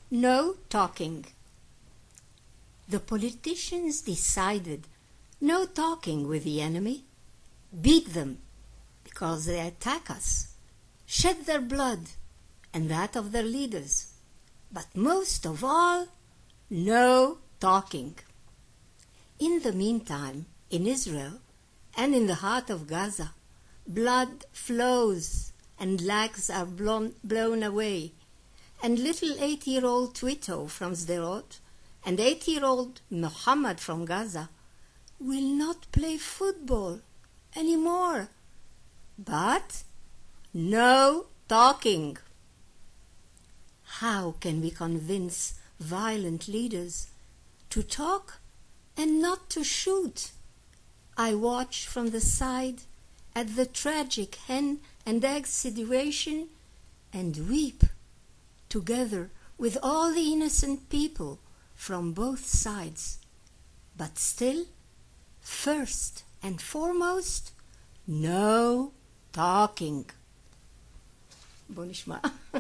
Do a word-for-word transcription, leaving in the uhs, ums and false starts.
no talking. The politicians decided no talking with the enemy, beat them because they attack us, shed their blood and that of their leaders, but most of all, no talking. In the meantime, in Israel and in the heart of Gaza, blood flows and lives are blown, blown away, and little eight-year-old Twito from Sderot and eight-year-old Muhammad from Gaza will not play football anymore. But no talking. How can we convince violent leaders to talk and not to shoot? I watch from the side at the tragic hen and egg situation and weep together with all the innocent people from both sides. But still, first and foremost, no talking. בוא נשמע.